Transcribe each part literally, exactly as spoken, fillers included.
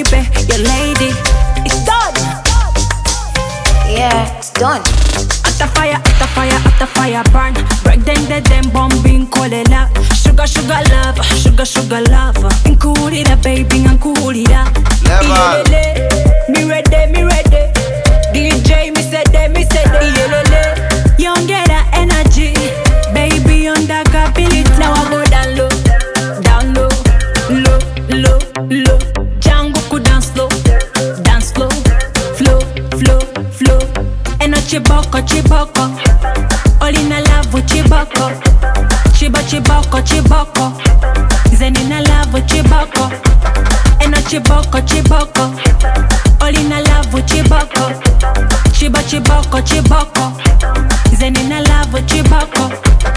baby, your lady. It's done. Yeah, it's done. At the fire, at the fire, at the fire burn. Break them, dead them, bombing, call it up. Sugar, sugar love, sugar, sugar love. Include it up, baby, include it up. Level. Me ready, me ready. D J, me said that, me said that. Young get that energy, baby, on that ability. Now I go down low, down low, low, low, low. Django could dance slow, dance slow, flow, flow, flow. Eno chiboko, chiboko, all in a love with chiboko, chiba chiboko, chiboko, zen in a love with chiboko. Eno chiboko, chiboko, all in a love with chiboko, chiba chiboko, chiboko, zen in a love with chiboko.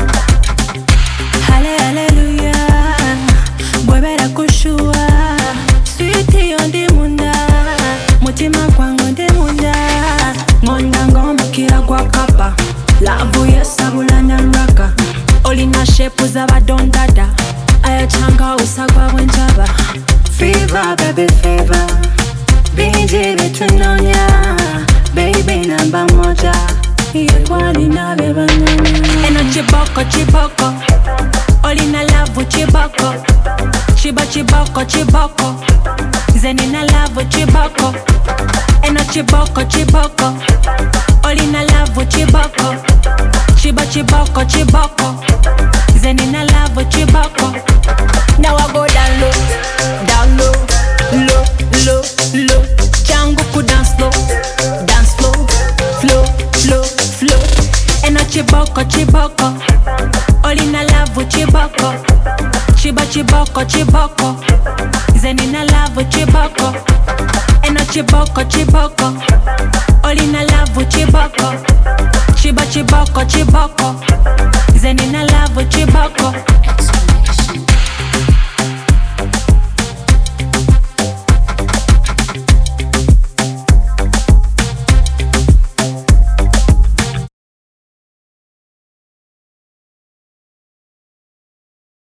Hallelujah, bwebera kushua, sweetie on the munda, mutima kwangu ndi munda, ngonda ngomba kira kwa kapa, lavu yesabula na raka, olina shepu zabadondada, ayachanga usagwa wenjaba. Fever, baby, fever. Binji betunonya, baby namba moja. Yekwani na beba nyonya. Eno chiboko, chiboko, olina lavu chiboko, chiba chiboko, chiboko, zeni na lavu chiboko. Eno chiboko, chiboko, olina lavu chiboko, chiba chiboko, chiboko, zeni na lavu chiboko. Now I go down low, down low, low, low, low. Django could dance slow, dance slow, flow, flow, flow. Eno chiboko, chiboko, all in a love with chiboko, chiba chiboko, chiboko, zen in a love with chiboko. Eno chiboko, chiboko, all in a love with chiboko, chiba chiboko, chiboko,